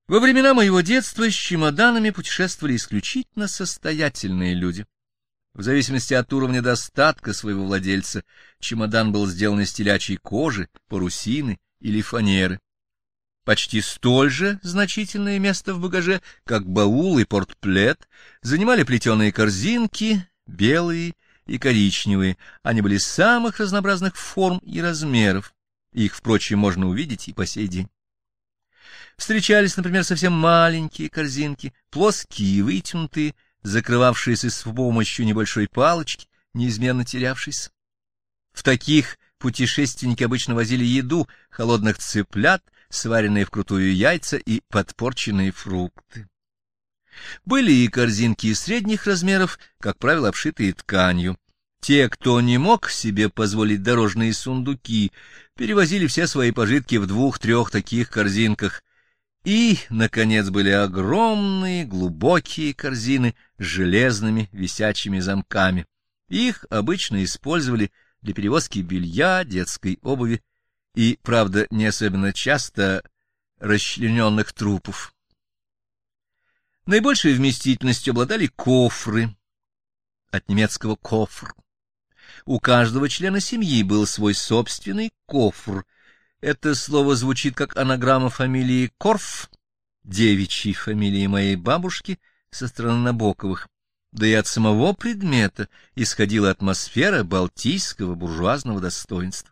Во времена моего детства с чемоданами путешествовали исключительно состоятельные люди. В зависимости от уровня достатка своего владельца, чемодан был сделан из телячьей кожи, парусины или фанеры. Почти столь же значительное место в багаже, как баул и портплет, занимали плетеные корзинки, белые и коричневые. Они были самых разнообразных форм и размеров. Их, впрочем, можно увидеть и по сей день. Встречались, например, совсем маленькие корзинки, плоские и вытянутые, закрывавшиеся с помощью небольшой палочки, неизменно терявшейся. В таких путешественники обычно возили еду, холодных цыплят, сваренные вкрутую яйца и подпорченные фрукты. Были и корзинки средних размеров, как правило, обшитые тканью. Те, кто не мог себе позволить дорожные сундуки, перевозили все свои пожитки в 2-3 таких корзинках. И, наконец, были огромные глубокие корзины с железными висячими замками. Их обычно использовали для перевозки белья, детской обуви и, правда, не особенно часто расчлененных трупов. Наибольшей вместительностью обладали кофры, от немецкого «кофр». У каждого члена семьи был свой собственный кофр. Это слово звучит как анаграмма фамилии Корф, девичьей фамилии моей бабушки со стороны Набоковых, да и от самого предмета исходила атмосфера балтийского буржуазного достоинства.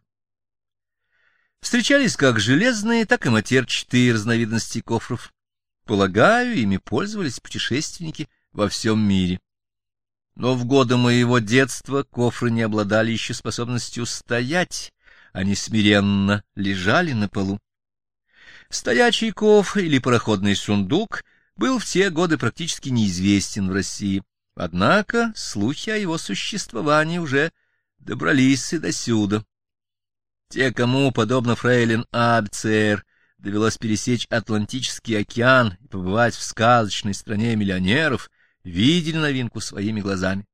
Встречались как железные, так и матерчатые разновидности кофров. Полагаю, ими пользовались путешественники во всем мире. Но в годы моего детства кофры не обладали еще способностью стоять, они смиренно лежали на полу. Стоячий кофр или пароходный сундук был в те годы практически неизвестен в России, однако слухи о его существовании уже добрались и досюда. Те, кому, подобно фрейлин Абцер, довелось пересечь Атлантический океан и побывать в сказочной стране миллионеров, видели новинку своими глазами.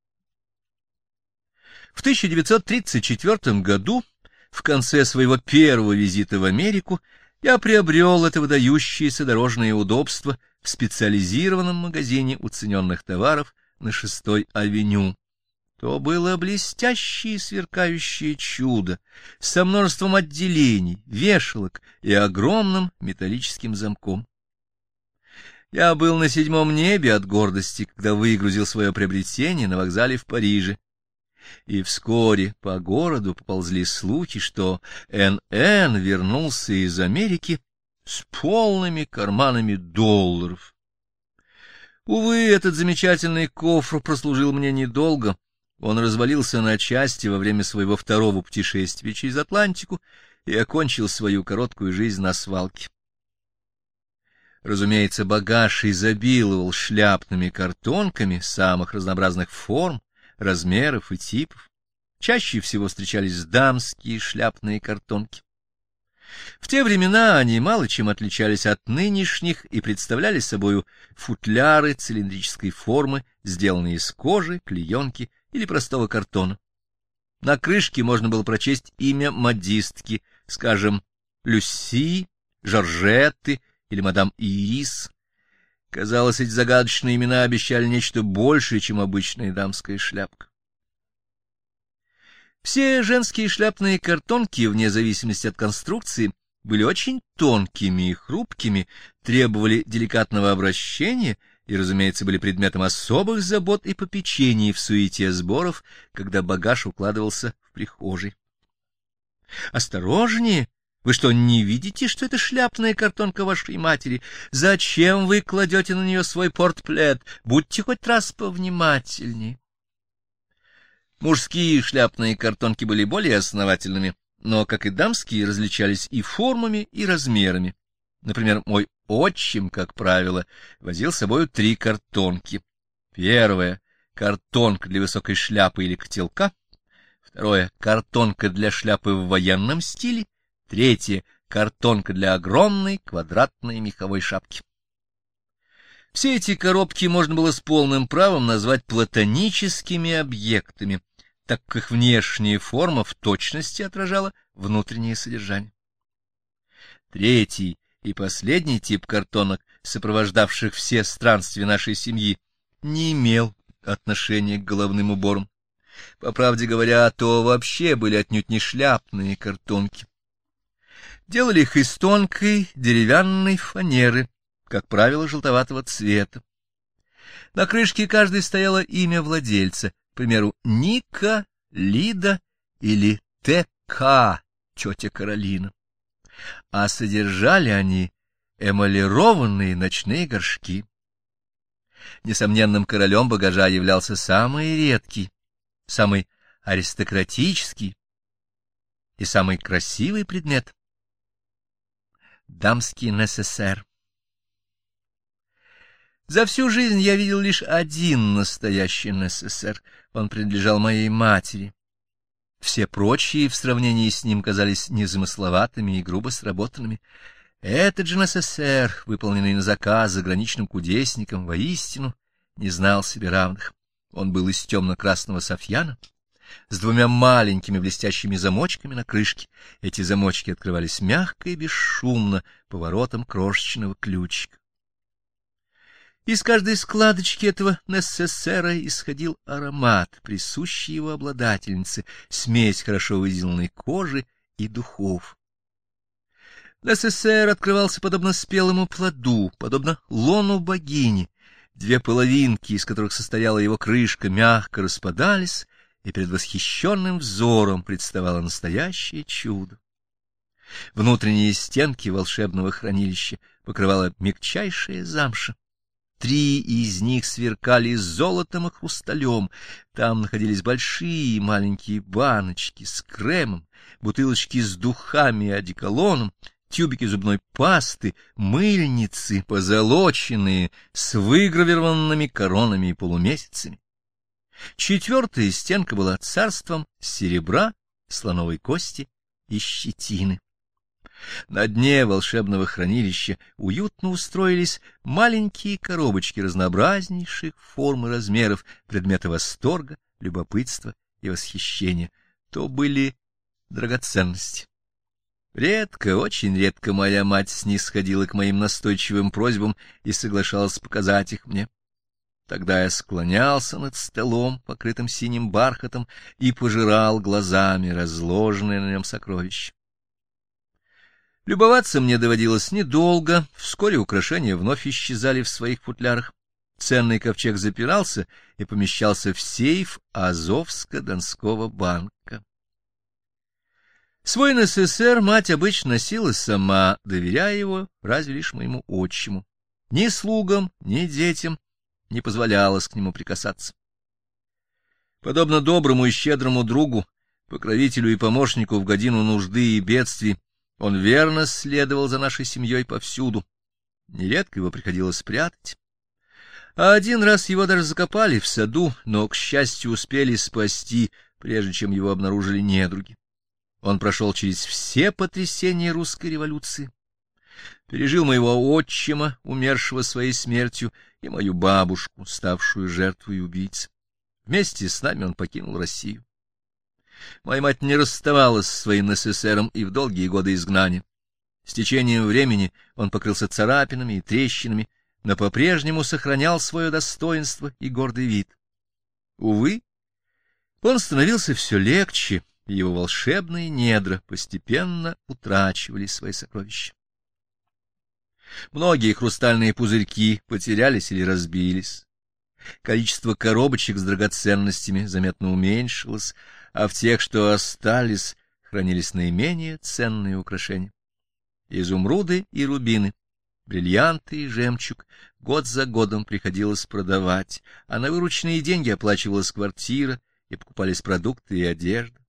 В 1934 году, в конце своего первого визита в Америку, я приобрел это выдающееся дорожное удобство в специализированном магазине уцененных товаров на 6-й авеню. То было блестящее сверкающее чудо со множеством отделений, вешалок и огромным металлическим замком. Я был на 7-м небе от гордости, когда выгрузил свое приобретение на вокзале в Париже. И вскоре по городу поползли слухи, что Н.Н. вернулся из Америки с полными карманами долларов. Увы, этот замечательный кофр прослужил мне недолго. Он развалился на части во время своего второго путешествия через Атлантику и окончил свою короткую жизнь на свалке. Разумеется, багаж изобиловал шляпными картонками самых разнообразных форм, размеров и типов. Чаще всего встречались дамские шляпные картонки. В те времена они мало чем отличались от нынешних и представляли собою футляры цилиндрической формы, сделанные из кожи, клеенки или простого картона. На крышке можно было прочесть имя модистки, скажем, Люси, Жоржетты или мадам Ирис. Казалось, эти загадочные имена обещали нечто большее, чем обычная дамская шляпка. Все женские шляпные картонки, вне зависимости от конструкции, были очень тонкими и хрупкими, требовали деликатного обращения и, разумеется, были предметом особых забот и попечений в суете сборов, когда багаж укладывался в прихожей. «Осторожнее! Вы что, не видите, что это шляпная картонка вашей матери? Зачем вы кладете на нее свой портплет? Будьте хоть раз повнимательнее». Мужские шляпные картонки были более основательными, но, как и дамские, различались и формами, и размерами. Например, мой отчим, как правило, возил с собой 3 картонки. Первая — картонка для высокой шляпы или котелка. Второе — картонка для шляпы в военном стиле. Третье — картонка для огромной квадратной меховой шапки. Все эти коробки можно было с полным правом назвать платоническими объектами, так как их внешняя форма в точности отражала внутреннее содержание. Третий и последний тип картонок, сопровождавших все странствия нашей семьи, не имел отношения к головным уборам. По правде говоря, то вообще были отнюдь не шляпные картонки. Делали их из тонкой деревянной фанеры, как правило, желтоватого цвета. На крышке каждой стояло имя владельца, к примеру, Ника, Лида или Т.К., тетя Каролина. А содержали они эмалированные ночные горшки. Несомненным королем багажа являлся самый редкий, самый аристократический и самый красивый предмет — дамский несессер. За всю жизнь я видел лишь один настоящий несессер. Он принадлежал моей матери. Все прочие в сравнении с ним казались незамысловатыми и грубо сработанными. Этот же несессер, выполненный на заказ заграничным кудесником, воистину не знал себе равных. Он был из темно-красного софьяна, с двумя маленькими блестящими замочками на крышке. Эти замочки открывались мягко и бесшумно поворотом крошечного ключика. Из каждой складочки этого несессера исходил аромат, присущий его обладательнице, смесь хорошо выделанной кожи и духов. Несессер открывался подобно спелому плоду, подобно лону богини. Две половинки, из которых состояла его крышка, мягко распадались, и перед восхищенным взором представало настоящее чудо. Внутренние стенки волшебного хранилища покрывала мягчайшая замша. 3 из них сверкали золотом и хрусталем. Там находились большие и маленькие баночки с кремом, бутылочки с духами и одеколоном, тюбики зубной пасты, мыльницы, позолоченные, с выгравированными коронами и полумесяцами. 4-я стенка была царством серебра, слоновой кости и щетины. На дне волшебного хранилища уютно устроились маленькие коробочки разнообразнейших форм и размеров, предметы восторга, любопытства и восхищения. То были драгоценности. Редко, очень редко моя мать снисходила к моим настойчивым просьбам и соглашалась показать их мне. Тогда я склонялся над столом, покрытым синим бархатом, и пожирал глазами разложенные на нем сокровища. Любоваться мне доводилось недолго, вскоре украшения вновь исчезали в своих футлярах. Ценный ковчег запирался и помещался в сейф Азовско-Донского банка. Свой НССР мать обычно носила сама, доверяя его разве лишь моему отчиму. Ни слугам, ни детям не позволялось к нему прикасаться. Подобно доброму и щедрому другу, покровителю и помощнику в годину нужды и бедствий, он верно следовал за нашей семьей повсюду. Нередко его приходилось прятать. А один раз его даже закопали в саду, но, к счастью, успели спасти, прежде чем его обнаружили недруги. Он прошел через все потрясения русской революции, пережил моего отчима, умершего своей смертью, и мою бабушку, ставшую жертвой убийц. Вместе с нами он покинул Россию. Моя мать не расставалась со своим НССРом и в долгие годы изгнания. С течением времени он покрылся царапинами и трещинами, но по-прежнему сохранял свое достоинство и гордый вид. Увы, он становился все легче, и его волшебные недра постепенно утрачивали свои сокровища. Многие хрустальные пузырьки потерялись или разбились. Количество коробочек с драгоценностями заметно уменьшилось, а в тех, что остались, хранились наименее ценные украшения. Изумруды и рубины, бриллианты и жемчуг год за годом приходилось продавать, а на вырученные деньги оплачивалась квартира и покупались продукты и одежда.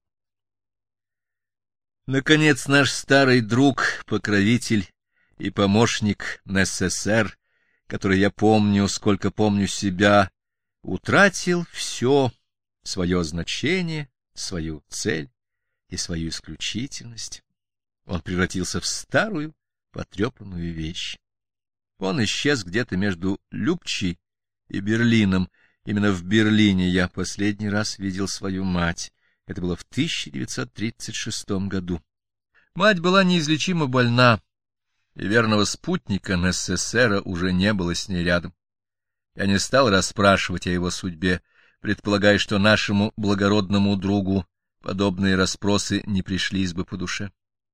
Наконец, наш старый друг, покровитель и помощник НССР, который я помню, сколько помню себя, утратил все свое значение, свою цель и свою исключительность. Он превратился в старую, потрепанную вещь. Он исчез где-то между Любчей и Берлином. Именно в Берлине я последний раз видел свою мать. Это было в 1936 году. Мать была неизлечимо больна, и верного спутника Несессера уже не было с ней рядом. Я не стал расспрашивать о его судьбе, предполагая, что нашему благородному другу подобные расспросы не пришлись бы по душе.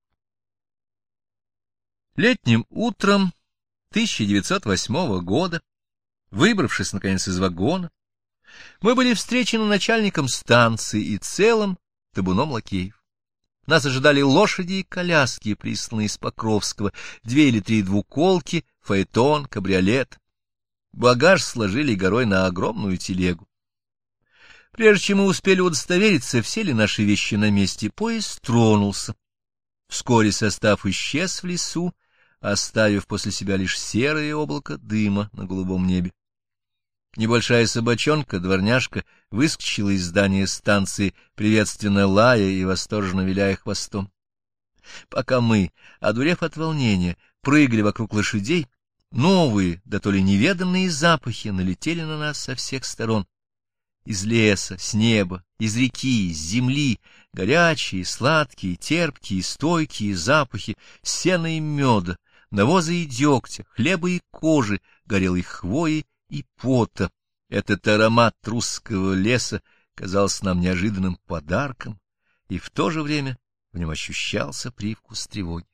Летним утром 1908 года, выбравшись, наконец, из вагона, мы были встречены начальником станции и целым табуном лакеев. Нас ожидали лошади и коляски, присланные из Покровского, 2 или 3 двуколки, фаэтон, кабриолет. Багаж сложили горой на огромную телегу. Прежде чем мы успели удостовериться, все ли наши вещи на месте, поезд тронулся. Вскоре состав исчез в лесу, оставив после себя лишь серое облако дыма на голубом небе. Небольшая собачонка, дворняжка, выскочила из здания станции, приветственно лая и восторженно виляя хвостом. Пока мы, одурев от волнения, прыгали вокруг лошадей, новые, да то ли неведанные запахи налетели на нас со всех сторон. Из леса, с неба, из реки, с земли, горячие, сладкие, терпкие, стойкие запахи сена и меда, навоза и дегтя, хлеба и кожи, горелой хвои и пота. Этот аромат русского леса казался нам неожиданным подарком, и в то же время в нем ощущался привкус тревоги.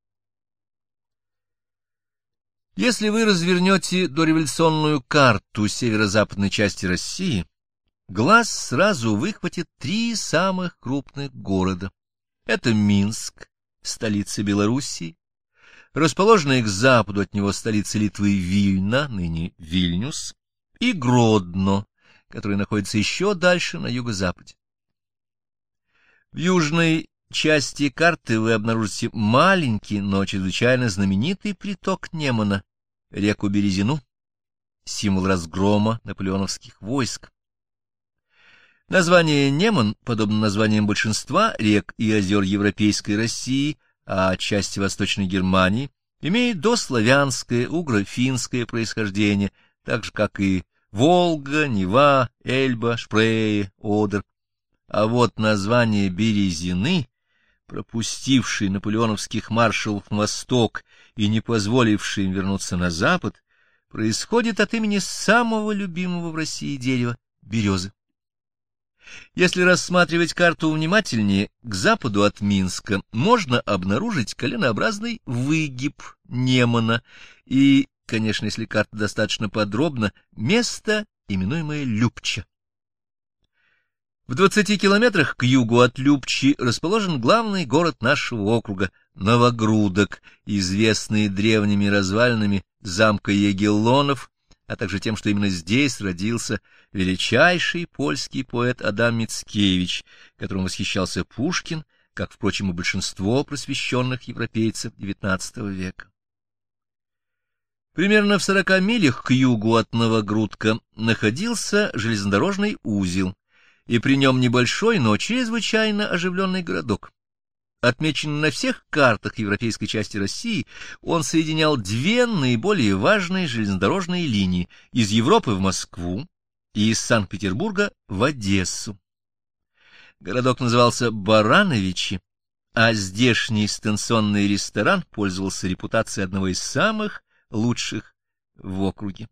Если вы развернете дореволюционную карту северо-западной части России, глаз сразу выхватит 3 самых крупных города. Это Минск, столица Белоруссии, расположенная к западу от него столица Литвы Вильна, ныне Вильнюс, и Гродно, который находится еще дальше на юго-западе. В южной части карты вы обнаружите маленький, но чрезвычайно знаменитый приток Немана, реку Березину, символ разгрома наполеоновских войск. Название Неман, подобно названиям большинства рек и озер Европейской России, а части Восточной Германии, имеет дославянское, угро-финское происхождение, так же, как и Волга, Нева, Эльба, Шпрее, Одер. А вот название Березины, пропустивший наполеоновских маршалов на восток и не позволивший им вернуться на запад, происходит от имени самого любимого в России дерева — березы. Если рассматривать карту внимательнее, к западу от Минска можно обнаружить коленообразный выгиб Немана и, конечно, если карта достаточно подробна, место, именуемое Любча. В 20 километрах к югу от Любчи расположен главный город нашего округа — Новогрудок, известный древними развалинами замка Егеллонов, а также тем, что именно здесь родился величайший польский поэт Адам Мицкевич, которым восхищался Пушкин, как, впрочем, и большинство просвещенных европейцев XIX века. Примерно в 40 милях к югу от Новогрудка находился железнодорожный узел, и при нем небольшой, но чрезвычайно оживленный городок. Отмеченный на всех картах европейской части России, он соединял 2 наиболее важные железнодорожные линии из Европы в Москву и из Санкт-Петербурга в Одессу. Городок назывался Барановичи, а здешний станционный ресторан пользовался репутацией одного из самых лучших в округе.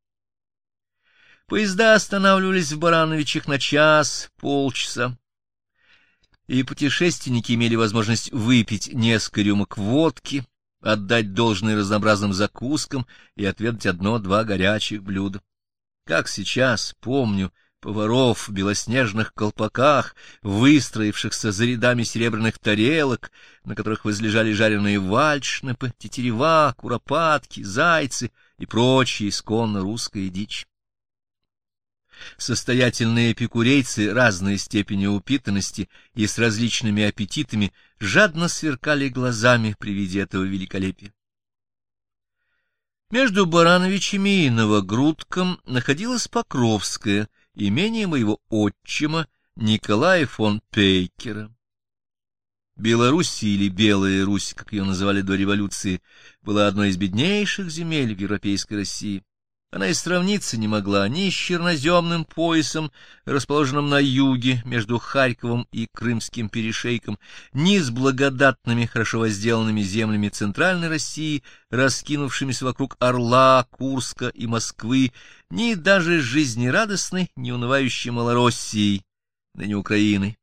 Поезда останавливались в Барановичах на час, полчаса, и путешественники имели возможность выпить несколько рюмок водки, отдать должное разнообразным закускам и отведать 1-2 горячих блюда. Как сейчас помню поваров в белоснежных колпаках, выстроившихся за рядами серебряных тарелок, на которых возлежали жареные вальшнепы, тетерева, куропатки, зайцы и прочая исконно русская дичь. Состоятельные эпикурейцы разной степени упитанности и с различными аппетитами жадно сверкали глазами при виде этого великолепия. Между Барановичами и Новогрудком находилось Покровское, имение моего отчима Николая фон Пейкера. Белоруссия, или Белая Русь, как ее называли до революции, была одной из беднейших земель в европейской России. Она и сравниться не могла ни с черноземным поясом, расположенным на юге между Харьковом и Крымским перешейком, ни с благодатными, хорошо возделанными землями Центральной России, раскинувшимися вокруг Орла, Курска и Москвы, ни даже с жизнерадостной, неунывающей Малороссией, ныне Украиной.